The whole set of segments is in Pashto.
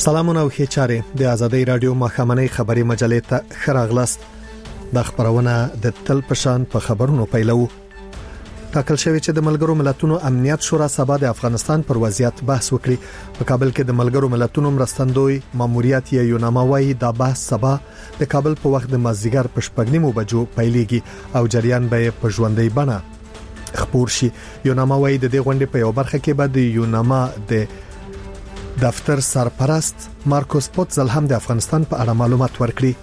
سلامونه او ښه چاره د ازادۍ رادیو مخامنۍ خبري مجلې ته خراغلاست. د خبرونه د تل پشان په خبرونو پیلو. تاکل شوی چې د ملګرو ملتونو امنیت شورا سبا د افغانستان پر وضعیت بحث وکړي. په کابل کې د ملګرو ملتونو مرستندوی ماموریت یوناما وايي دا بحث سبا د کابل په وخت د مازدیګر په 9:30 بجو پیلېږي او جریان به په ژوندۍ بڼه خبر شي. یوناما وايي د دې غونډې په یو برخه کې به د یوناما د دفتر سرپرست مارکوس پوتزل هم د افغانستان په اړه معلومات ورکړي.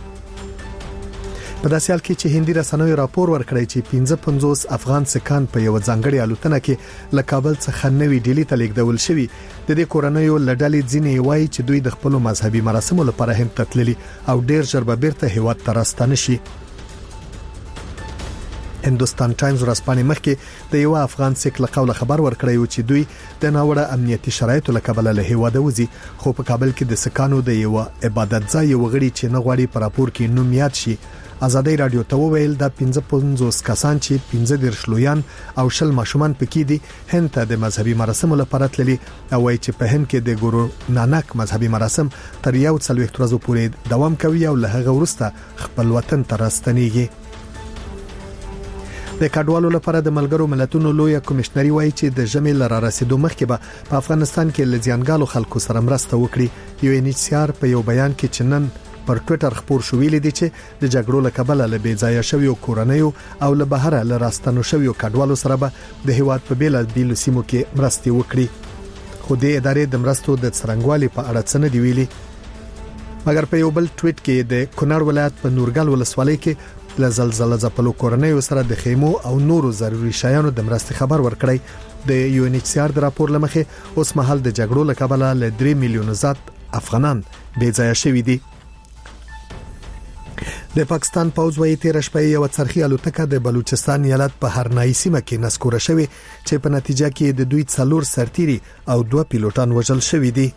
په داسې حال کې چې هندي رسنیو راپور ورکړی چې 55 افغان سکان په یو ځانګړي الوتنه کې له کابل څخه نوې ډیلی ته لیږدول شوي. د دې کورنیو لړلې ځینې وایي چې دوی د خپل مذهبي مراسمو لپاره هند ته تللي او ډیر ژر به بیرته هیواد ته راستانه شي. هندوستان ټایمز ورځپاڼې مخکې د یو افغان سیک له قوله خبر ورکړی و چې دوی د ناوړه امنیتي شرایطو له کبله له هیواد وځي، خو په کابل کې د سکانو د یو عبادت ځای وغړي چې نه غواړي پر راپور کې نوم یاد شي. ازادۍ رادیو ته وویل د 55 کسان چې 15 لویان او 10 ماشومان پکې دي هند ته د مذهبي مراسمو لپاره تللي او وايي چې په هند کې د ګورو نانک مذهبي مراسم تر یو څلوېښت ورځې پورې دوام کوي او له هغه وروسته خپل وطن ته راستنیږي. د کډوالو لپاره د ملګرو ملتونو لوی کمشنري وایي چې د ژمي لاره رسیدو مخکې به په افغانستان کې لزیانګالو خلکو سره مرسته وکړي. یو انچار په یو بیان کې چنن پر ټوئیټر خبر شو ویل دي چې د جګړو له کبله له بیځایه شویو کورنیو او له بهره له راستنو شویو کډوالو سره به د هیواد په بیل سیمو کې مرستې وکړي. خو د ادارې د مرستو د څرنګوالي په اړه څه نه دی ویلي. مګر په یو بل ټویټ کې د کونړ ولایت په نورګل ولسوالۍ کې له زلزلې ځپلو کورنیو سره د خیمو او نورو ضروري شیانو د مرستې خبر ورکړی. د یو ان ایچ سی آر د راپور لمخې اوس مهال د جګړو له کبله له 3 میلیون زیات افغانان بیځایه شوي دي. د پاکستان پوځ وايي تیر شپه یو څرخي الوتکه د بلوچستان ایالت په هرنای سیمه کې نسکوره شوې چې په نتیجه کې د دوی 4 سرتیري او 2 پیلوټان وژل شوي دي.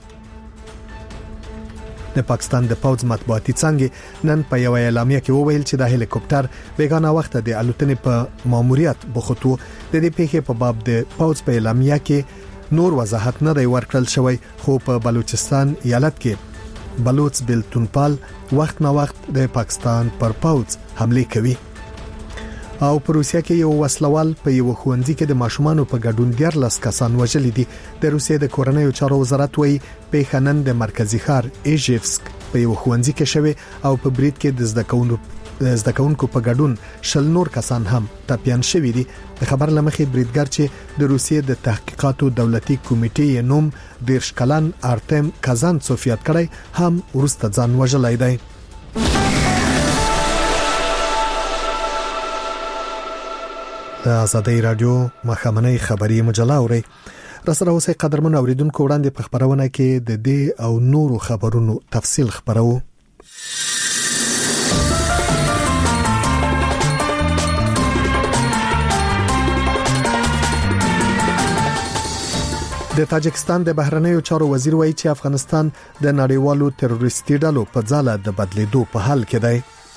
د پاکستان د پوځ مطبوعاتي څنګه نن په یو اعلامیه کې وویل چې د هلیکوپټر بیگانه وخت د الوتنې په ماموریت بوختو. د دې پیښې په باب د پوځ په اعلامیه کې نور وضاحت نه دی ورکړل شوی، خو په بلوچستان ایالت کې بلوچ بلتونپال وخت نه وخت د پاکستان پر پوځ حمله کوي. او په روسیا کې یو وسلوال په یو خوندې کې د ماشومانو په ګډون 14 کسان وژل دي. د روسیې د کورنیو چارو وزارت وایي په خنن د مرکزی ښار ایژیفسک په یو خوندې کې شوی او په بریټ کې د زدکونکو په ګډون 10 نور کسان هم ټپيان شوي دي. د خبر لمخې بریټګر چې د روسیې د تحقیقاتو دولتي کمیټې نوم دیرش کلن ارتم کازان سوفیات کړی هم ورسته ځان وژلای دی. د ازادۍ رادیو مخامنۍ خبري مجله اوري رسره اوسې قدرمن اوریدونکو وړاندې په خبرونه کې د دې او نورو خبرونو تفصیل خبرو. د تاجکستان د بهرنیو چارو وزیر وایي چې افغانستان د نړیوالو تروریستي ډلو په ځاله د بدلیدو په حال کې دی.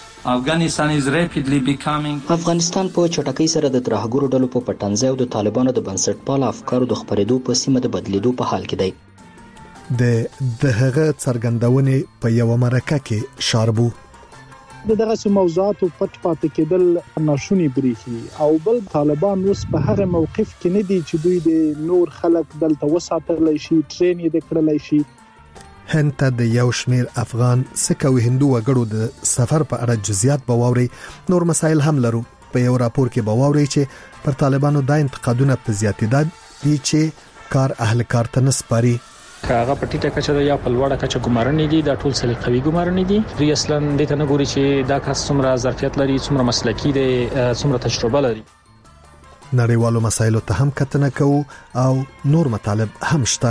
افغانستان په چټکۍ سره د ترهګرو ډلو په پټنځای او د طالبانو د بنسټپال افکارو د خپرېدو په سیمه د بدلیدو په حال کې دی. د هغه څرګندونې په یو مرکه کې شاربو دغه موضوعاتو پټ پاتې کېدل ناشونی بریښي او بل طالبان اوس په هغه موقف کې نه دي چې دوی د نور خلک دلته وساتلای شي ټرین یې کړلای شي. هند ته د یو شمیر افغان سکه او هندو وګړو د سفر په اړه جزئیات بواوري. نور مسایل هم لرو. په یو راپور کې بواوري چې پر طالبانو د انتقادونه په زیاتېدا دي چې کار اهل کار ته نسپاري. کاغه پټیټه کچه یا په لوړه کچه ګمارنې دي. دا ټول سلیقوي ګمارنې دي. دوی اصلا د ته نه ګوري چې دا کس څومره ظرفیت لري، څومره مسلکی دی، څومره تجربه لري. نړیوالو مسایلو ته هم کتنه کوو او نور مطالب هم شته.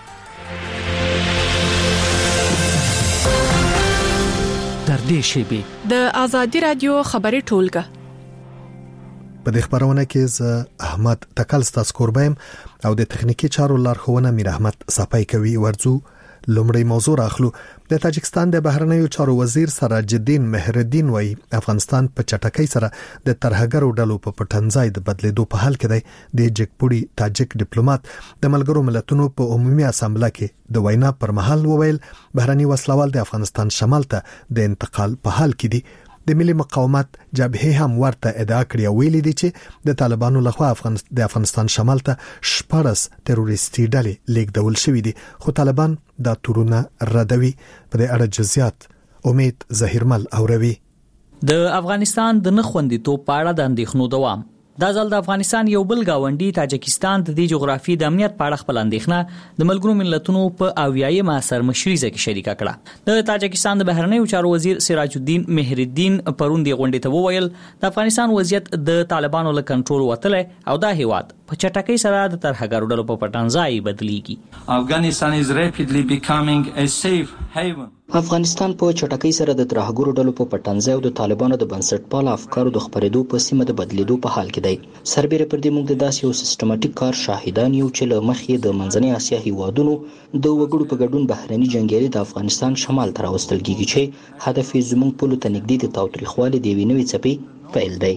در دې شیبې د ازادي رادیو خبري ټولګه په دې خبرونه کې ز احمد تکل ستاسو قربایم او د تخنیکی چارو لارښوونه میر احمد صفای کوي. ورځو لومړی موضوع راخلو. د تاجکستان د بهرنیو چارو وزیر سراج الدین مهرالدین وایي افغانستان په چټکۍ سره د ترهګرو ډلو په پټنځای د بدلیدو په حال کې دی. د جګپوړي تاجک ډیپلوماټ د ملګرو ملتونو په عمومي اسامبله کې د وینا پر مهال وویل بهرنی وسلوال د افغانستان شمال ته د انتقال په حال کې دي. د ملي مقاومت جبهه هم ورته ادعا کړې ویلي دي چې د طالبانو لخوا د افغانستان شمال ته 14 تروریستي ډلې لیږدول شوې دي، خو طالبان دا تورونه ردوي. په دې اړه جزئیات امید ظهیرمل اوروي. د افغانستان د نخوندیتوب په اړه د اندېښنو دوام. دا ځل د افغانستان یو بل گاونډي تاجکستان د دې جغرافي د امنیت په اړه خپل اندېښنه د ملګرو ملتونو په 80مه سرمشریزه کې شریکه کړه. د تاجکستان د بهرنیو چارو وزیر سراج الدین مهرالدین پرون دی غونډې ته وویل د افغانستان وضعیت د طالبانو له کنټرول وتلی او دا هیواد په چټکۍ سره د ترهګرو ډلو په پټنځای بدلیږي. Afghanistan is rapidly becoming a safe haven. افغانستان په چټکۍ سره د ترهګرو ډلو په پټنځای او د طالبانو د بنسټپال افکارو د خپرېدو په سیمه د بدلیدو په حال کې دی. سربېره پر دې موږ د داسې یو سیستماتیک کار شاهدان یو چې له مخې د منځنۍ اسیا هیوادونو د وګړو په ګډون بهرني جنګیالي د افغانستان شمال ته راوستل کیږي چې هدف یې زموږ پولو ته نږدې د تاوتریخوالي د یوې نوې څپې پیل دی.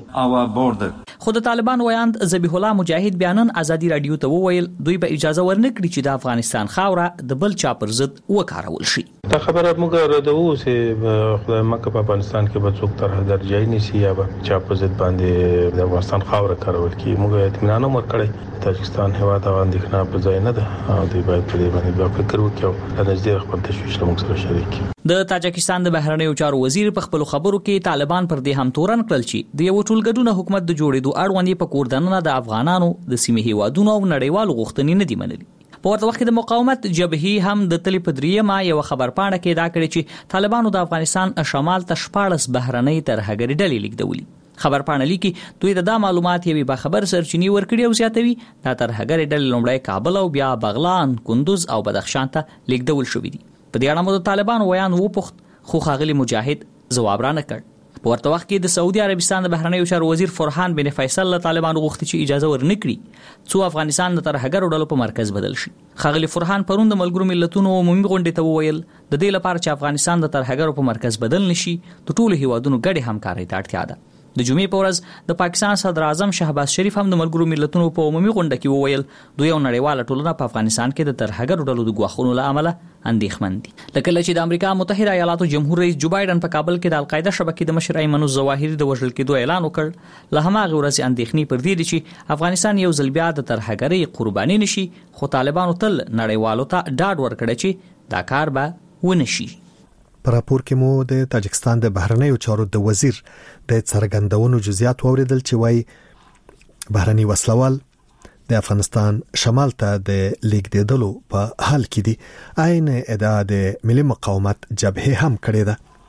خو د طالبان ویاند ذبیح الله مجاهد بیانن ازادي رادیو ته وویل دوی به اجازه ورنکړي چې د افغانستان خاوره د بل چا پر ضد وکارول شي. دا خبره موږ ردو چې خدای مکه په افغانستان کې به څوک ترهګر ځای نشي یا به چا په ضد باندې د افغانستان خاوره کارول کی. موږ اطمینان ورکړی تاجکستان هیواد اندېښنه په ځای نه ده او دوی باید په دې باندې بیا فکر وکړي او د نږدې خپل تشویش له موږ سره شریک کړي. د تاجکستان د بهرنیو چارو وزیر په خپل خبرو کې طالبان پر دې هم تورن کړل چې د یو ټولګډون حکومت د جوړېدو اړوند په کوردننه د افغانانو د سیمې هیوادونو او نړیوالو غوښتنې نه دي منلي. په ورته وخت کې د مقاومت جبهې هم د تلې په دریمه یو خبرپاڼه کې دا کړی چې طالبانو د افغانستان شمال ته 14 بهرنۍ ترهګري ډلې لیږدولي. خبرپاڼه لیکي دوی د معلومات یوې باخبر سرچینې ورکړي او زیاتوي دا ترهګري ډلې لومړی کابل او بیا بغلان، کندوز او بدخشان ته لیږدول شوې دي. په دې اړه مو د طالبانو ویان وپوښت خو ښاغلي مجاهد ځواب را نه کړ. په ورته وخت کې د سعودي عربستان د بهرنیو چارو وزیر فرحان بن فیصل له طالبانو غوښتي چې اجازه ورنکړي څو افغانستان د ترهګرو ډلو په مرکز بدل شي. ښاغلي فرحان پرون د ملګرو ملتونو عمومي غونډې ته وویل د دې لپاره چې افغانستان د ترهګرو په مرکز بدل نشي د ټولو هیوادونو ګډې همکارۍ ته اړتیا ده. د جمعې په ورځ د پاکستان صدر اعظم شهباز شریف هم د ملګرو ملتونو په عمومي غونډه کې وویل دوی او نړیواله ټولنه په افغانستان کې د ترهګرو ډلو د ګواښونو له امله اندېښمن دي. لکه چې د امریکا متحده ایالاتو جمهور رئیس جو بایدن په کابل کې د القاعده شبکې د مشر ایمن الظواهري د وژل کېدو اعلان وکړ. له هماغه ورځې اندېښنې پر دې دي چې افغانستان یو ځل بیا د ترهګرۍ قرباني نشي، خو طالبانو تل نړیوالو ته ډاډ ورکړی چې دا کار به ونشي. په راپور کې مو د تاجکستان د بهرنیو چارو د وزیر د څرګندونو جزئیات واوریدل چې وايي بهرني وسلوال د افغانستان شمال ته د لیږدېدلو په حال کې دي. عین ادعا د ملي مقاومت جبهه هم کړې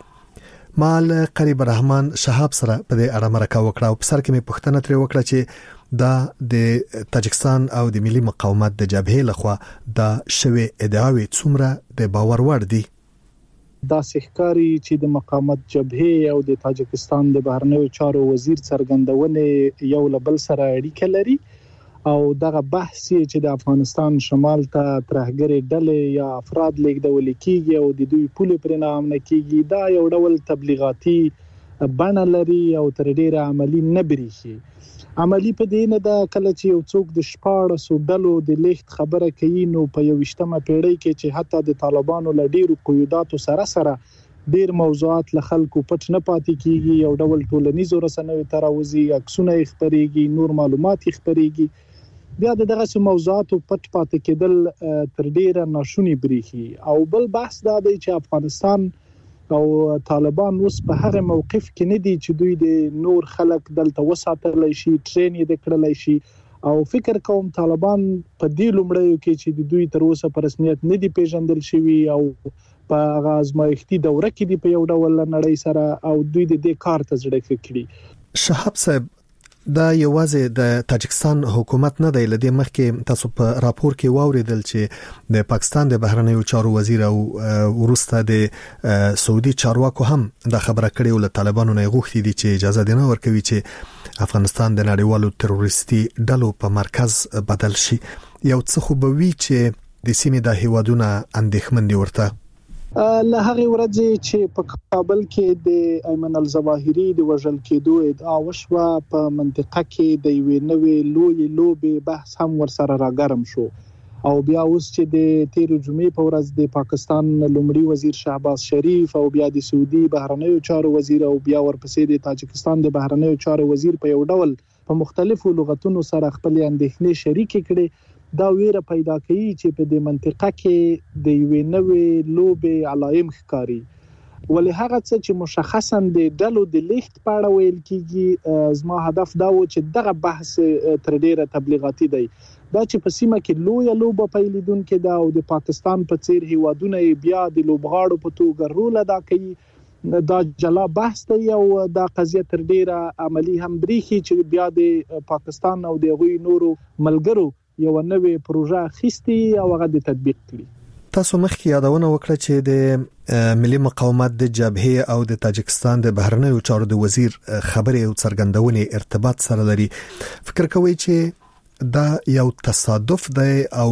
ده. مال قریب الرحمن شهاب سره په دې اړه مرکه وکړه او په سر کې مې پوښتنه ترې وکړه چې دا د تاجکستان او د ملي مقاومت د جبهه لخوا دا شوی ادعاوې څومره د باور وړ دي. دا سحکاري چې د مقاومت جبهه او د تاجکستان د بهرنیو چارو وزیر څرګندونه یو له بل سره اړیکه لري او دغه بحث چې د افغانستان شمال ته ترهګري ډلې یا افراد لیږدول کیږي او د دوی پولې پر نام نه کیږي دا یو ډول تبلیغاتي بڼه لري او تر ډیره عملی نه بریښي. عملی په دې نه دا کله چې یو څوک د 14 ډلو د لیږد خبره کوي نو په 21مه پیړۍ کې چې حتی د طالبانو له ډیرو قیوداتو سره ډیر موضوعات له خلکو پټ نه پاتې کیږي، یو ډول ټولنیزو رسنیو ته راوځي، عکسونه خپريږي، نور معلومات خپريږي، بیا دغه موضوعاتو پټ پاتې کېدل تر ډیره ناشونی بریښي. او بل بحث دا دی چې افغانستان او طالبان اوس په هغه موقف کې نه دي چې دوی د نور خلک دلته وساتلی شي، ټرین یې کړلی شي او فکر کوم طالبان په دې لومړیو کې چې د دوی تر اوسه په رسمیت نه دي پیژندل شوي او په هغه ازمایښتي دوره کې دي په یو ډول نړۍ سره او دوی د دې کار ته زړه کړي. شهاب صاحب دا یوازې د تاجکستان حکومت نه دی، لدې مخکې تاسو په راپور کې واوریدل چې د پاکستان د بهرنیو چارو وزیر او ورسته د سعودي چارواکو هم دا خبره کړې ول طالبانو نه غوښتي دي چې اجازه دینه ورکوي چې افغانستان د نړیوالو تروریستي ډلو په مرکز بدل شي. یو څه خو به وی چې د سیمې د هیوادونو اندېښمن دي ورته؟ له هغه ورځې چې په کابل کې د ایمن الظواهری د وژل کېدو ادعا وشوه، په منطقه کې د یوې نوې لوی لوبې بحث هم ورسره راګرم شو او بیا اوس چې د تیر جمعې په ورځ د پاکستان لومړي وزیر شهباز شریف او بیا د سعودي بهرنیو چارو وزیر او بیا ورپسې د تاجکستان د بهرنیو چارو وزیر په یو ډول په مختلفو لغتونو سره خپل اندېښنې شریک کړي، دا ویره پیدا کوي چې په دې منطقه کې د یوې نوې لوبې علائم ښکاري. ولې هغه څه چې مشخصا د ډلو د لیست په اړه ویل کیږي، زما هدف دا و چې دغه بحث تر ډیره تبلیغاتي دی، دا چې په سیمه کې لوی لوبه پیلیدونکې ده او د پاکستان په څیر هیوادونه بیا د لوبغاړو په توګه رول ادا کوي، دا جلا بحث دی او دا قضیه تر ډیره عملی هم بریخي چې بیا د پاکستان او د غوي نورو ملګرو یو نوې پروژه خستی او هغه د تطبیق کړي. تاسو مخکې یادونه وکړه چې د ملي مقاومت د جبهه او د تاجکستان د بهرنیو چارو د وزیر خبرې او څرګندونې ارتباط سره لري. فکر کوئ چې دا یو تصادف دی او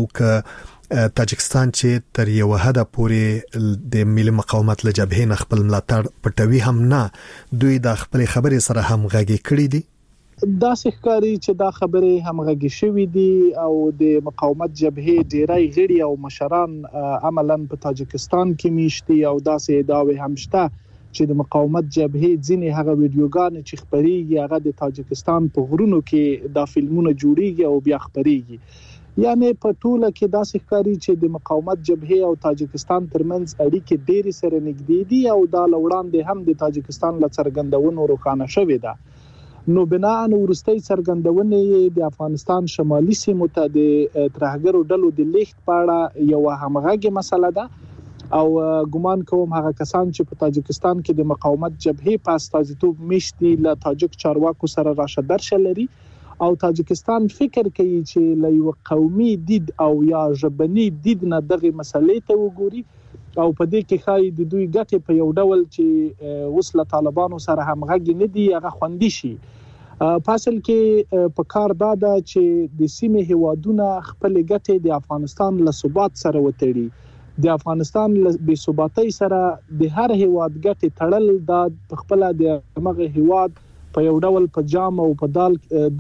که تاجکستان چې تر یو حد پورې د ملي مقاومت له جبهې نه خپل ملاتړ پټوي هم نه، دوی د خپل خبرې سره هم غږی کړی دي؟ دا ښکاري چې دا خبرې همغږي شوې دي او د مقاومت جبهه ډیری غړي او مشران عملاً په تاجکستان کې میشتي او داسې ادعاوې هم شته چې د مقاومت جبهه ځینې هغه ویډیوګان چې خبريږي هغه د تاجکستان په غرونو کې دا فلمونه جوړيږي او بیا خبريږي. یعنی په ټوله کې دا ښکاري چې د مقاومت جبهه او تاجکستان ترمنځ اړیکې ډېری سره نږدې دي او دا لوړاندې هم د تاجکستان له څرګندونو روښانه شوې ده. نو بناء ورستۍ څرګندونې د افغانستان شمالي سیمو ته د ترهګرو ډلو د لیست په اړه یو همغږي مسله ده او ګومان کوم هغه کسان چې په تاجکستان کې د مقاومت جبهه په استازیتوب میشتي له تاجک چارواکو سره راشه درشه لري او تاجکستان فکر کوي چې له یو قومي دید او یا ژبني دید نه دغه مسلې ته وګوري او په دې کې خای د دوی ګټه په یو ډول چې وسله طالبانو سره همغږي نه دي هغه خوندي شي. فاصل کې په کار داده چې د سیمې هیوادونه خپل ګټه د افغانستان له ثبات سره وتړي، د افغانستان له بې ثباتۍ سره د هر هیواد ګټه تړل د خپل د مغه هیواد په یو ډول په جام او په دال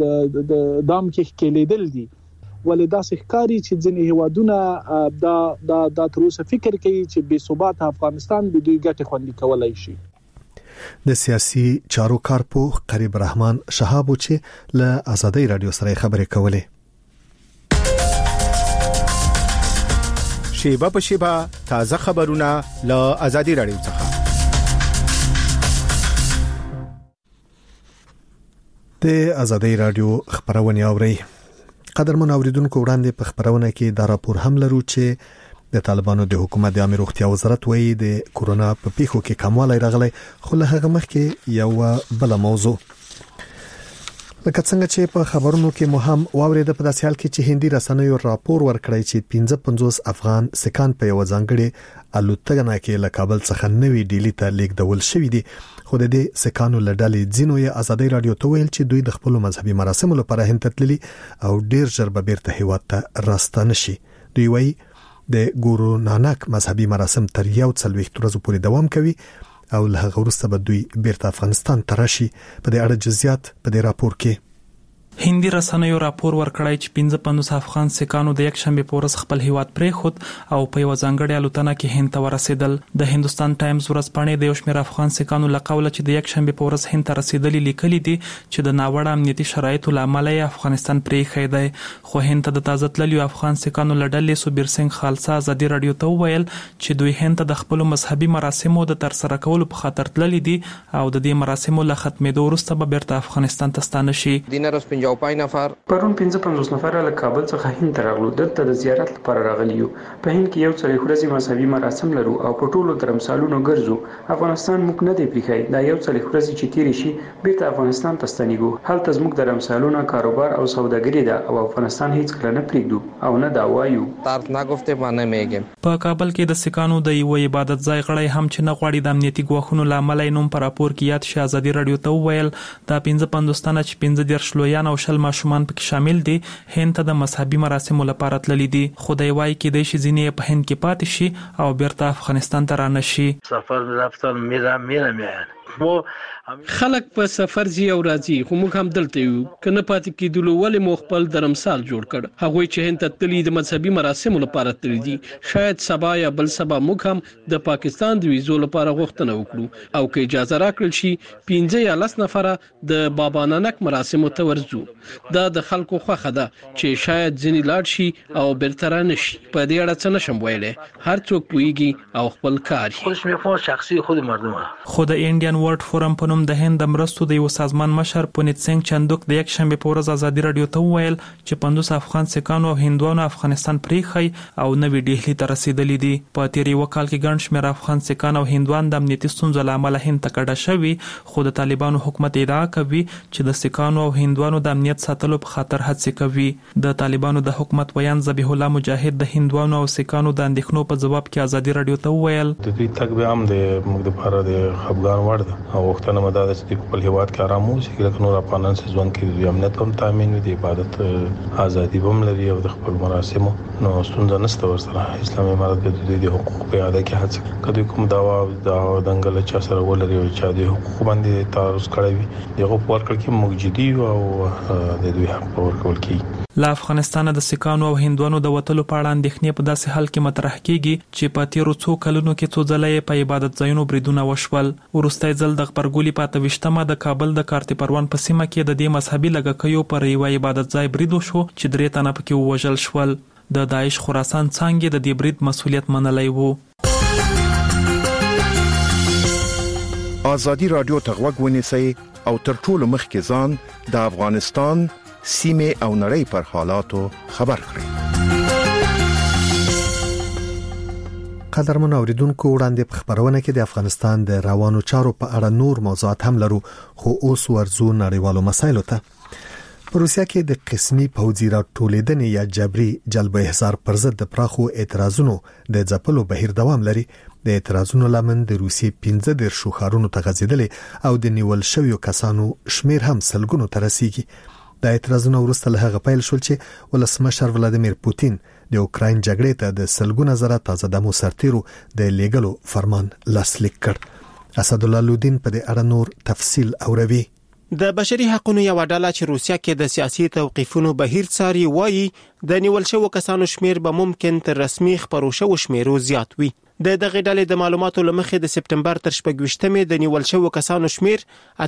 د دام کې کېلیدل دي. ولې دا ښکاري چې ځینې هیوادونه دا تر اوسه فکر کوي چې بې ثبات افغانستان د دوی ګټه خوندي کولای شي. د سیاسي چارو کارپوه قریب رحمان شهاب چې له آزادۍ رادیو سره خبرې کولې. شیبه په شیبه تازه خبرونه له آزادۍ رادیو څخه. د آزادۍ رادیو خبرونه اوري. قدرمن اوریدونکو وړاندې په خبرونه کې دا راپور هم لرو چې د طالبانو د حکومت د امر روغتیا وزارت وایي د کورونا په پیښو کې کموالی راغلی، خو له هغه مخکې یو بل موضوع لکه څنګه چې په خبرونو کې مهم واورید په داسې حال کې چې هندي رسنیو راپور ورکړی چې 55 افغان سکان په یو ځانګړي الوتنه کې له کابل څخه نوې ډیلی ته لیږدول شوې دي، خو د دې سکانو لړلې ځینو یې آزادۍ رادیو ته ویل چې دوی د خپل مذهبي مراسمو لپاره هند تللي او ډیر ژر به بیرته هیواد ته راستانه شي. دوی وایي د ګورو نانک مذهبي مراسم تر 140 ورځې پورې دوام کوي او له هغه وروسته به دوی بیرته افغانستان ته راشي. په دې اړه جزئیات په دې راپور کې هندي رسنیو راپور ورکړی چې 55 افغان سکانو د یک شنبه په ورځ خپل هیواد پرېښود او په یو ځانګړي الوتنه کې هند ته ورسېدل. د هندستان ټایمز ورځپاڼې د یو شمېر افغان سکانو له قوله چې د یک شنبه په ورځ هند ته رسیدلي لیکلي دي چې د ناوړه امنیتي شرایطو له امله افغانستان پرېښی دی، خو هند ته د تازه تللیو افغان سکانو له ډلې سوبیر سنگ خالصه آزادۍ رادیو ته وویل چې دوی هند ته د خپلو مذهبي مراسمو د ترسره کولو په خاطر تللي دي او د دې مراسمو له ختمېدو وروسته به بیرته افغانستان ته ستانه شي. پرون 55 نفر له کابل څخه هند ته راغلو، دلته د زیارت لپاره راغلي یو. په هند کې یو څلې ورځې مذهبي مراسم لرو او په ټولو درمسالونو ګرځو. افغانستان موږ نه دی پریښی، دا یو څلې ورځې چې تیرې شي بیرته افغانستان ته ستنیږو. هلته زموږ درمسالونه کاروبار او سوداګري ده او افغانستان هیڅ کله نه پریږدو او نه دا وایو. په کابل کې د سکانو د یو عبادت ځای غړی هم چې نه غواړي د امنیتي ګواښونو له امله نوم په راپور کې یاد شي آزادۍ رادیو ته وویل دا 55 تنه چې 15 لویان او او 10 ماشومان پکې شامل دي هند ته د مذهبي مراسمو لپاره تللي دي. خدای وايي کې د شي ځینې په هند کې پاتې شي او بیرته افغانستان ته رانشي. سفر رفتن میرم خلک په سفر زی او راځي خو موږ هم دلته یو کنه پاتې کېدلو ولې مو خپل درمسال جوړ کړ. هغه چې هند ته تللی د مذهبي مراسمو لپاره تللی دي شاید سبا یا بل سبا موږ هم د پاکستان د ویزو لپاره غوښتنه وکړو او که اجازه راکړل شي 15 یا 10 نفره د بابا نانک مراسمو ته ورځو. دا د خلکو خوخه ده چې شاید ځینی لاړ شي او برتر نشي. په دې اړه څه نشم ویلای. هر څوک پويږي او خپل کار خودش میفهمه شخصي خود مردم. خود انډین ورلد فورم په نوم د هند د مرستو د یو سازمان مشر پونیت سنگ چندوک د یک شنبه په ورځ ازادي رادیو ته وویل چې 50 افغان سکانو او هندوانو افغانستان پریخي او نوی ډیلی ته رسیدلي دي. په تیری وکال کې ګڼ شمېر افغان سکان او هندوان د امنیتي ستونزو له امله هند ته کډه شوي خو د طالبانو حکومت ادعا کوي چې د سکانو او هندوانو د امنیت ساتلو په خاطر هڅې کوي. د طالبانو د حکومت ویان ذبیح الله مجاهد د هندوانو او سکانو د اندېښنو په جواب کې ازادي رادیو ته وویل د دې تک به هم د موږ لپاره د خپګان وړ ده او وختونه مدار چې په هیواد کې آرام وو چې نور افغانان ځوان کې د امنیت هم تامین وي د عبادت ازادي هم لري او د خپل مراسمو نو ستونزه نشته ورسره. اسلامي امارت د دې حقوق په اړه کې هڅه کوي کوم داوا د دنګل چا سره ولري او چې د حقوق باندې تعرض کړی وي دغه په ورکړ کې موجودي او د دوی حق ورکول کی. له افغانستان د سکانو او هندوانو د وټلو په اړه اندېښنې په داسې حال کې مطرح کیږي چې په تیرو څو کلونو کې څو ځله په عبادت ځایونو بریدونه وشول. وروستي ځل د خبرګولي په 28مه د کابل د کارتي پروان په سیمه کې د دې مذهبي لګکیو پر یو عبادت ځای برید وشو چې 3 تنه پکې ووژل شول. د داعش خراسان څنګه د دې برید مسؤلیت منلای وو. ازادي رادیو ته غوږ ونیسئ او تر ټولو مخکې ځان د افغانستان سیمه او نړۍ پر حالاتو خبر کړئ. قدرمن اوریدونکو وړاندې په خبرونه کې د افغانستان د روانو چارو په اړه نور موضوعات هم لرو خو اوس ورزو نړیوالو مسایلو ته. په روسیا کې د قسمي پوځي راټولېدنې یا جبري جلب احضار پر ضد د پراخو اعتراضونو د ځپلو بهیر دوام لري. د اعتراضونو لامل د روسي 15 شوخارونو ته غځېدلې او د نیول شویو کسانو شمیر هم سلګونو ته رسیدي. د اعتراضونو وروسته له هغه پیل شول چې ولسمشر ولادیمیر پوتین د اوکراین جګړې ته د سلګونه زره تازه دمو سرتیرو د لیګلو فرمان لاسلیک کړ. اسد الله لودین په دې اړه نور تفصیل اوروي. د بشري حقوقو یو ډله چې روسیا کې د سیاسي توقیفونو بهیر څاري وایي د نیول شوو کسانو شمیر به ممکن تر رسمي خبرو شوو شمیرو زیات وي. د دغه ډلې د معلوماتو لمخې د سپټمبر تر 28مې د نیول شوو کسانو شمیر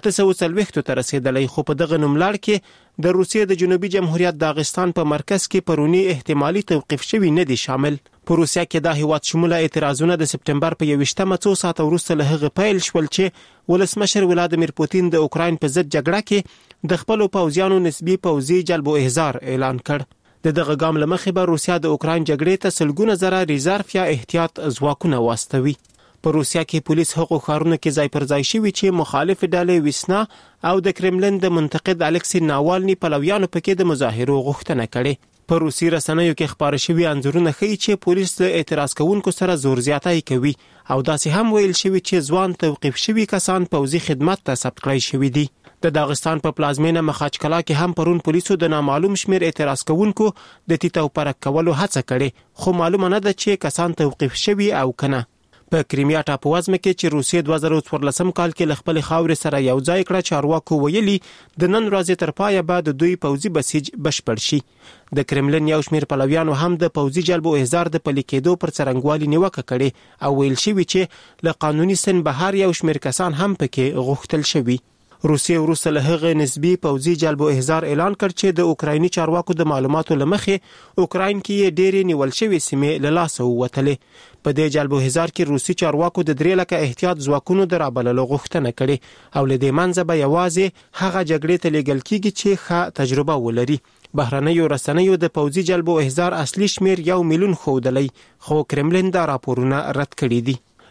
840 ته رسیدلی خو په دغه نوملړ کې د روسیې د جنوبي جمهوریت داغستان په مرکز کې پرونی احتمالي توقیف شوی نه دي شامل. په روسیا کې د هیواد شموله اعتراضونه د سپټمبر په 21مه څو ساعت وروسته له هغه پیل شول چې ولسمشر ولادیمیر پوتین د اوکراین په ضد جګړه کې د خپل پوځیانو نسبی پوځي جلب او احضار اعلان کړ. د دغه ګام لمخې به روسیا د اوکراین جګړې ته سلګونه زره ریزرف یا احتیاط ځواکونه واستوي. په روسیا کې پولیس هغو ښارونو کې ځای پر ځای شوي چې مخالف ډلې ویسنا او د کرملین د منتقد الکسی ناوالني پلویانو پکې د مظاهرو غوښتنه کړې. په روسي رسنیو کې خبرې شوي انځورونه ښیي چې پولیس له اعتراض کوونکو سره زور زیاتی کوي او داسې هم ویل شوي چې ځوان توقیف شوي کسان پوځي خدمت ته ثبت کړی شوي دي. د داغستان په پلازمینه مخاچکلا کې هم پرون پولیسو د نامعلوم شمیر اعتراض کوونکو د تیتو پرک کولو هڅه کړې خو معلومه نه ده چې کسان توقیف شوي او کنه. په کریمیا ټاپووزمه کې چې روسیې 2014 کال کې ل خپل خاورې سره یو ځای کړ چارواکو ویلي د نن ورځې تر پایه بعد دوی پوځي بسیج بشپړ شي. د کرملین یو شمیر پلویانو هم د پوځي جلب او احضار د پلي کېدو پر څرنګوالي نیوکه کړې او ویل شوی چې له قانوني سن بهر یو شمیر کسان هم پکې غوښتل شوي. روسیې وروسته له هغه نسبی پوځي جلب او احضار اعلان کړ چې د اوکرایني چارواکو د معلوماتو لمخې اوکراین کې ډېری نیول شوی سیمې له لاسه ووتلې. په دې جلب او احضار کې روسي چارواکو د 3 لکه احتیاط ځواکونو د رابللو غوښتنه کړې او له دې منځه به یوازې هغه جګړې ته لیږل کیږي چې ښه تجربه ولري. بهرنیو رسنیو د پوځي جلب او احضار اصلي شمیر 1 میلیون ښودلی خو کرملین دا راپورونه رد کړي دي.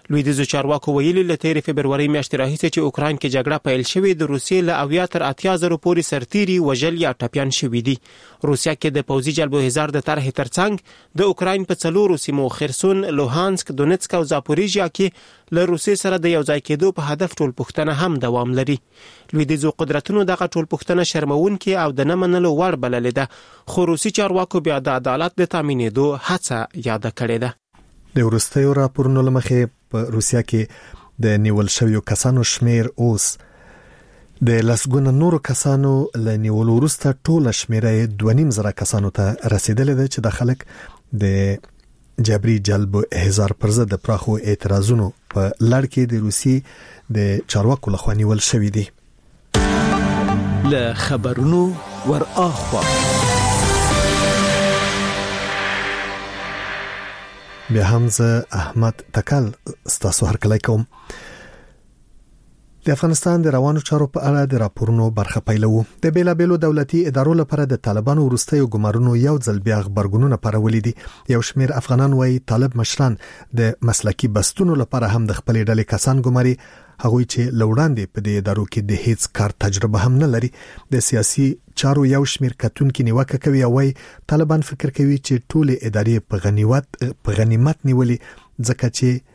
لویدیځو چارواکو ویلي له 13 فبرवरी میاشتې راهیسې چې اوکراین کې جګړه پیل شوې د روسیې له 80 تر 80 زره پورې سرتیري وژل یا ټپيان شوي دي. روسیا کې د پوځي جلبو هزار د طرحې ترڅنګ د اوکراین په 4 سیمو خرسون، لوهانسک، دونیتسک او زاپوریژیا کې له روسیې سره د یوځای کېدو په هدف ټول پوښتنه هم دوام لري. لویدیځو قدرتونو دغه ټول پوښتنه شرمونکې او د نه منلو وړ بللې ده، خو روسي چارواکو بیا د عدالت د تامینېدو هڅه یاد کړې ده. د ورستیو راپورونو لمخې په روسیا کې د نیول شویو کسانو شمیر اوس د لسګونه نورو کسانو له نیولو وروسته ټوله شمیره 2.5 کسانو ته رسیدلې ده چې د خلک د جبري جلب هزار پر ضد د پراخو اعتراضونو په لړ کې د روسي د چارواکو لخوا نیول شوی دي. له خبرونو ور اخوا بیا حمزه احمد تکل ستاسو هرکلی کوم. د افغانستان د روانو چارو په اړه د راپورونو برخه پیلوو. د بیلابېلو دولتي ادارو لپاره د طالبانو وروستیو ګمارونو یو ځل بیا خبرګونونه پرولې دي. یو شمیر افغانان وايي طالب مشران د مسلکی بستونو لپاره هم د خپل ډلې کسان ګماري، هغوی چې لوړاندې په دې ادارو کې د هیڅ کار تجربه هم نه لري. د سیاسي چارو یو شمیر کتونکو نیوکه کوي او وايي طالبان فکر کوي چې ټول ادارې په غنیمت نیولې ځکه چې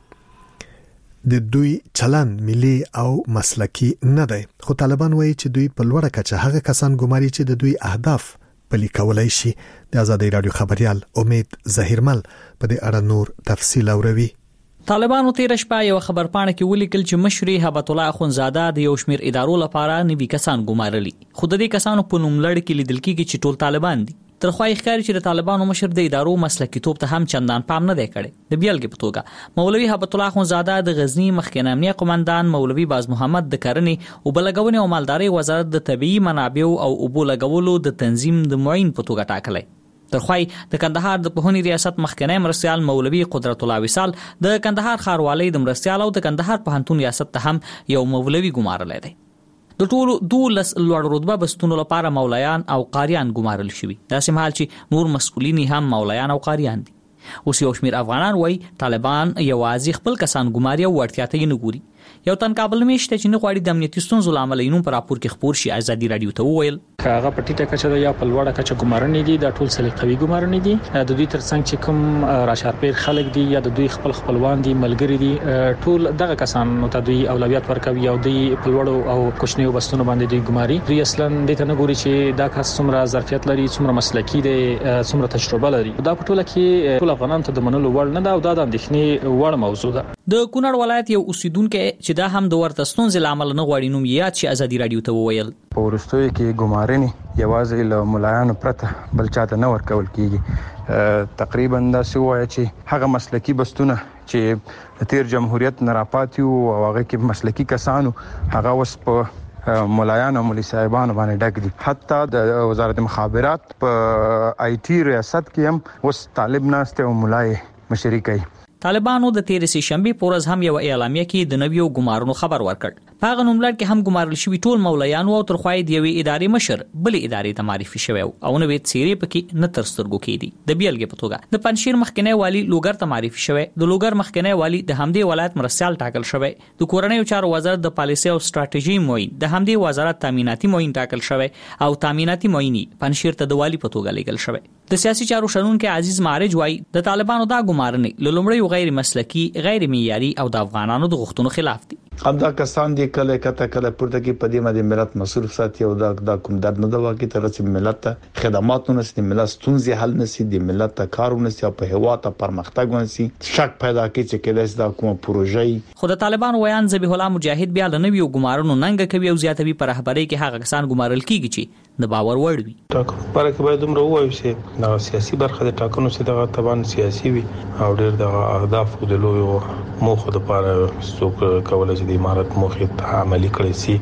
د دوی چلن ملي او مسلکی نه دی. خو طالبان وایي چې دوی په لوړه کچه هغه کسان ګماري چې د دوی اهداف پلي کولای شي. د آزادۍ رادیو خبريال امید ظهیرمل په دې اړه نور تفصیل اوروي. طالبانو تیر شپه یو خبرپاڼه کې ولیکل چې مشري هبت الله اخونزاده د یو شمیر ادارو لپاره نوي کسان ګمارلي، خو د دې کسانو په نوملړ کې لیدل کېږي چې ټول طالبان دي. ترخوای ښکاري چې د طالبانو مشر د ادارو مسلکی توپ ته هم چندان پام نه دی کړی. د بیلګې په توګه مولوي هبت الله اخونزاده د غزنی مخکنی امنیه قومندان مولوي باز محمد د کرنې او بلګونې او مالداري وزارت د طبيعي منابع او اوبو لګولو د تنظیم د معین په توګه ټاکلی. ترخوای د کندهار د پوهنې ریاست مخکنی مرستيال مولوي قدرت الله وصال د کندهار ښاروالۍ د مرستيال او د کندهار پوهنتون ریاست ته هم یو مولوي ګمارلی دی. د ټولو 12 لوړ رتبه بستونو لپاره مولایان او قاریان ګمارل شوي، داسې مهال چې نور مسؤلین هم مولایان او قاریان دي. اوس یو شمیر افغانان وایي طالبان یوازې خپل کسان ګماري او وړتیا ته یې نه ګوري. یو تن کابل میشته چې نه غواړي د امنیتي ستونزو لامل یې نوم پر راپور کې خبر شي. آزادي رادیو ته وویل هغه په ټیټه کچه ده یا په لوړه کچه ګمارنې دي، دا ټول سلیقوي ګمارنې دي. د دوی ترڅنګ چې کوم راشارپیر خلک دي یا د دوی خپلوان دي، ملګری دي، ټول دغه کسانو ته دوی اولویت ورکوي او دوی په لوړو او کوچنیو بستونو باندې دوی ګماري. دوی اصلا د ته نه ګوري چې دا کس څومره ظرفیت لري، څومره مسلکی دی، څومره تجربه لري. دا په ټوله کې ټول افغانان ته د منلو وړ نه ده او دا د اندېښنې وړ موضوع ده. د کونړ ولایت یو اوسیدونکو چې دا هم د ورته ستونزې لامل نه غواړي نوم یاد شي آزادي رادیو ته وویل. په ورستوي کې ګمارنې یوازې له ملایانو پرته بل چاته نه ورکول کیږي. تقریبا دا سوای چې هغه مسلکی بستونه چې د تیر جمهوریت نه راپاتې او هغه کې مسلکی کسانو هغه وس په ملایانو او مولوی صاحبانو باندې ډک دي. حتی د وزارت مخابرات په آی ټي ریاست کې هم وس طالب ناشته او مولای مشري کوي. طالبانو د 13 شنبه پورز هم یو اعلامیه کې د نویو ګمارونو خبر ورکړ. په هغه نوملړ کې هم ګمارل شوی ټول مولایان او ترخوای د یوې ادارې مشر بلې ادارې ته معرفي شوی او نو ویت سیری پکې نه تر سترګو کېدی. د بیلګې په توګه د پنځشیر مخکنی والی لوګر ته معرفي شوی، د لوګر مخکنی والی د همدې ولایت مرستيال ټاکل شوی، د کورنیو چارو وزارت د پالیسي او ستراتیژي معین د همدې وزارت تامیناتي معین ټاکل شوی او تامیناتي معینی پنځشیر ته د والی په توګه لیکل شوی. د سیاسي چارو شنونکو عزیز معرج وای د طالبانو دا ګمارنې لومړی غیر مسلکی، غیر معیاري او د افغانانو د غوښتنو خلاف دي. همدا کسان دي کله کله پورته کې په دې باندې ملت مصروف ساتي او دا کوم درد نه دا واکې تر څو ملت ته خدمات نه سي، ملت ستونزې حل نه سي، د ملت ته کارونه سي، په هوا ته پرمختګ ونسي، شک پیدا کوي چې کله دا کوم پروژې. خو د طالبانو ویان ذبیح الله مجاهد بیا له نویو ګمارونو ننګ کوي او زیاتوي پر رهبرۍ کې هغه کسان ګمارل کیږي چې د باور وړ وي. ټاکنو پر کې باید دومره وایو چې دا سیاسي برخه د ټاکنو سي دغه تبان سیاسي وي او ډېر د اهداف د لویو موخو لپاره څوک کولای شي د امارت موخې ته عملي کړي سي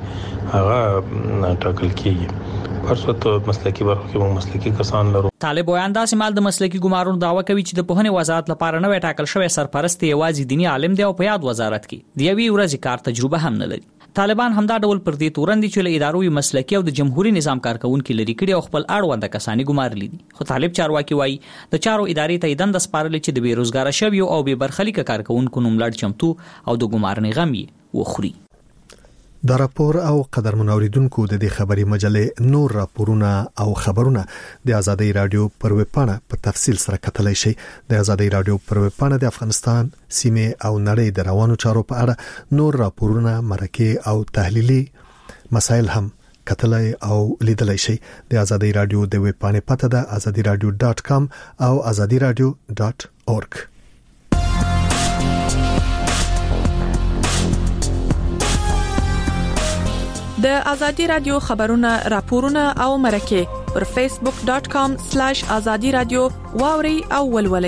هغه ټاکل کیږي. پرڅوت مسلکی برخه کې مسلکی کسان لرو. طالب ویان دا سمال د مسلکی ګمارونو دعوه کوي چې د پوهنې وزارت لپاره نوې ټاکل شوی سرپرست یوازې دینی عالم دی او په یاد وزارت کې د یوې ورځې کار تجربه هم نه لري. طالبان همدا ډول پر دې تورن دي چې له ادارو مسلکي او د جمهوریت نظام کارکونکو لري کړي او خپل اړوند کسانی ګمارلي دي. خو طالب چارواکي وایي د چارو ادارې ته دند سپارل چې د بیروزګار شویو او بې برخلیک کارکونکو نوملړ چمتو او د ګمارنې غم یې وخوري. دا راپور او قدر منوریدونکو د دې خبري مجلې نور راپورونه او خبرونه د آزادۍ رادیو پر ویب پاڼه په تفصیل سره کتلای شئ. د آزادۍ رادیو پر ویب پاڼه د افغانستان سیمه او نړۍ د روانو چارو په اړه نور راپورونه، مرکه او تحلیلي مسایل هم کتلای او لیدلای شئ. د آزادۍ رادیو د ویب پاڼې پته ده azadiradio.com او azadiradio.org. د ازادي رادیو خبرونه، راپورونه او مرکه پر facebook.com/azadi radio واوري او ولولي.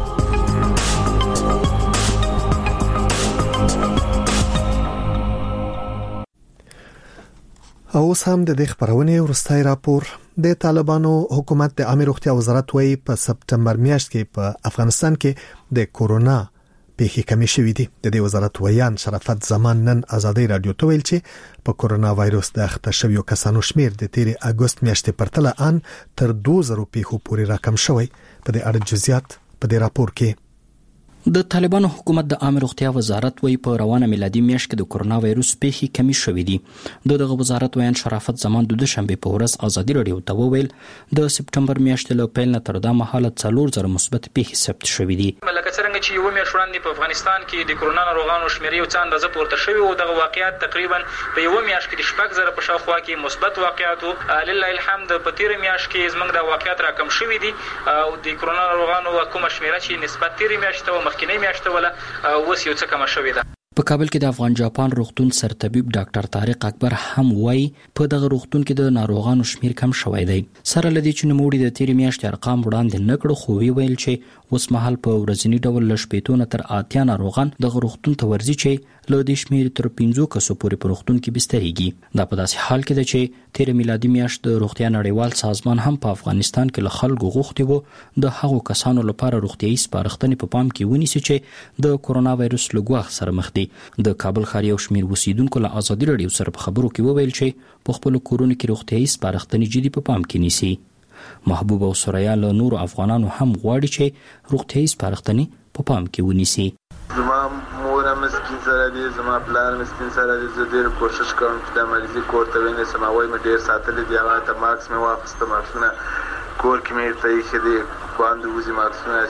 اوس هم د خبرونه ورستای راپور. د طالبانو حکومت د عامه روغتیا وزارت وایي په سپتمبر میاشت کې په افغانستان کې د کورونا پیښې کمی شوې دي. د دې وزارت ویان شرافت زمان نن آزادۍ رادیو ته ویل چې په کورونا وایروس د اخته شویو کسانو شمیر د 13 اگست میاشتې پرتله ان تر 2000 پیښو پورې راکم شوی. په دې اړه جزئیات په دې راپور کې. د طالبانو حکومت د عامه روغتیا وزارت وایي په روانه میلادي میاشت کې د کورونا وایروس پیښې کمی شوې دي. دغه وزارت ویان شرافت زمان د دوشنبه په ورځ آزادۍ رادیو ته وویل د سپتمبر میاشتې له پیل نه تر دا مهاله 4000 مثبت پیښې ثبت شوې دي. لکه څنګه چې یو میاشت وړاندې په افغانستان کې د کورونا ناروغانو شمېر یو څه اندازه پورته شوی او دغه واقعیت تقریبا په یو میاشت کې د 6000 په شاوخوا کې مثبت واقعیت او لله الحمد په تیر میاشت کې زموږ د واقعیت راکم شوی دي او د کورونا ناروغانو کومه شمېره چې نسبت تیر میاشت او مخکینی میاشت ولا وس یو څه کم شوی ده. په کابل کې د افغان جاپان روغتون سرطبيب ډاکټر طارق اکبر هم وایي په دغه روغتون کې د ناروغانو شمیر کم شوی دی. سره لدی چې نوموړي د تیر میاشتې ارقام وړاندې نکړو خو ویل چې اوس مهال په ورځنی ډول لشپېتونه تر 80 ناروغان دغه روغتون ته ورځي چې له دې شمیر تر 15 کسو پورې په روغتون کې بسترېږي. دا په داسې حال کې ده چې تیر میلادي میاشت د روغتیا نړیوال سازمان هم په افغانستان کې له خلکو غوښتي وو د هغو کسانو لپاره روغتيایي سپارښتنې په پام کې ونیسي چې د کورونا وایروس له ګواښ سره مخ دي. د کابل ښار یو شمیر اوسیدونکو له آزادۍ رادیو سره په خبرو کې وویل چې په خپل کورونو کې روغتيایي سپارښتنې جدي په پام کې نیسي. محبوب او سوریا له نور افغانانو هم غواړي چې روغتيایي سپارښتنې په پام کې ونیسي. زما مور مسکین سره دي، زما پلان مسکین سره دي. زه ډېر کوشش کوم چې د مریضي کور ته وینې سماوي مې ډېر ساتلې دي. هغه ته ماکس مې واخیسته، ماکسونه کور کې مې ته یې دي باندې وزي ماکسونه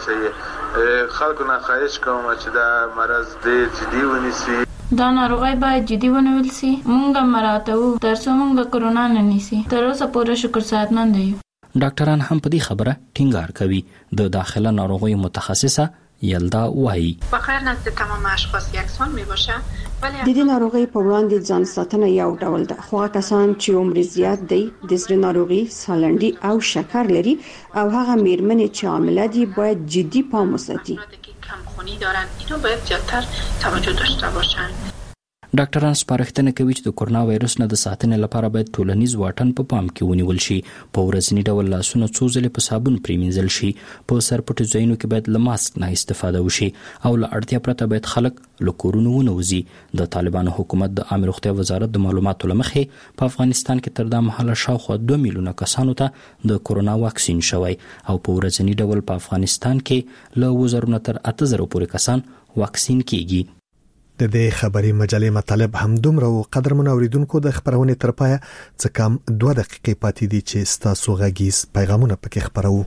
چې خلکو نه خواهش کوم چې دا مرض ډېر جدي ونیسي. دا ناروغي باید جدي ونیول سي. مونږ مراتو ترڅو مونږ کورونا نه نیسي. تر اوسه پورې شکر صحتمند یو. ډاکټران هم په دې خبره ټینګار کوي. د داخله ناروغي متخصصه یلدا وایي بخیر نزد تمام اشخاص یکسان میباشه ولی د دې ناروغي په وړاندې ځان ساتنه یو ډول ده. خو کسان چې عمر زیات دی، د زړه ناروغي، سالنډي او شکر لري او هغه میرمنې چې حامله دي باید جدي پام وساتي. کمخونی دارن اینو باید زیاتر توجه داشته باشن. ډاکټران سپارښتنه کوي چې د کورونا وایروس نه د ساتنې لپاره باید ټولنیز واټن په پام کې ونیول شي. په ورځنی ډول لاسونه څو ځله په صابون پریمنځل شي. په سرپټو ځایونو کې باید له ماسک نه استفاده وشي او له اړتیا پرته باید خلک له کورونو ونوځي. د طالبانو حکومت د عامه روغتیا وزارت د معلوماتو لمخې په افغانستان کې تر دا مهاله شاوخوا 2 میلیونه کسانو ته د کورونا واکسین شوی او په ورځنی ډول په افغانستان کې له 2000 تر 8000 پورې کسان واکسین کیږي. د دې خبري مجلې مطلب هم دومره او قدر منوریدونکو د خبرونه تر پایه څه کم 2 دقیقې پاتې دي چې ستاسو غږیز پیغامونه پکې خبرو.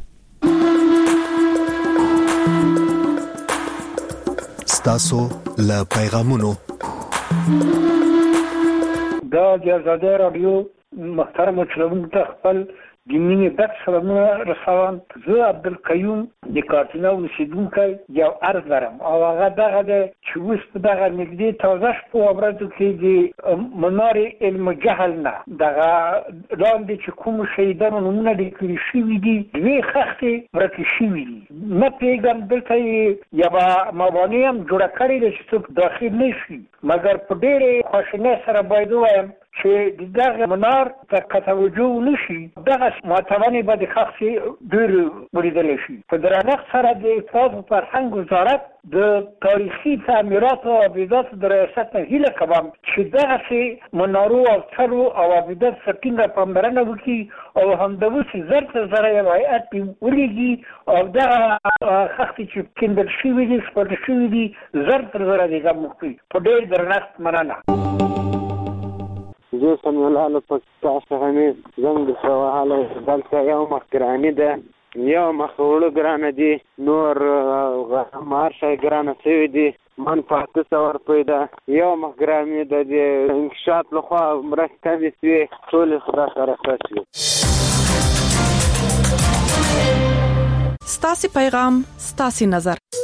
ستاسو له پیغامونو دا د آزادۍ رادیو محترم چلوونکو خپل د مینې ډک سلامونه رسوم. زه عبدالقیوم د کارتینا اوسیدونکی یو عرض لرم او هغه دغه دی چې اوس په دغه نږدې تازه شپو ورځو کې د منار علم جهل نه دغه لاندې چې کوم شهیدانو نومونه لیکل شوي دي 2 خښتې ورکې شوي دي. نه پوهېږم دلته یې یوه موانع هم جوړه کړې ده چې څوک داخل نه شي، مګر په ډېرې خواشینۍ سره باید ووایم چې دغه منار ته توجه نشي دغه ماتوانې به د خاصي ډېر ولیدل شي. په درنښت سره د اقتصاد او فرهنګ وزارت د تاریخي تعمیرات او آبادات د ریاست نه هیله کوم چې دغه منارو او څلو او آبادات څنګه پاملرنه وکړي او همدغه زرته زره هیئت ولېږي او دغه خاصي چې کیندل شوي دي سپارل شوي دي زرته زره دي کوي. په ډېر درنښت مننه. زه سمې الله په تاسو باندې زنګ سواله دلته یو مخکرانی ده یو مخوړو ګرانه دي نور مارشه ګرانه شوی دي من په 800 پیدا یو مخګرامي د انکشاف لخوا مرکه دي ټول خدا سره خاصي. ستاسي پیغام ستاسي نظر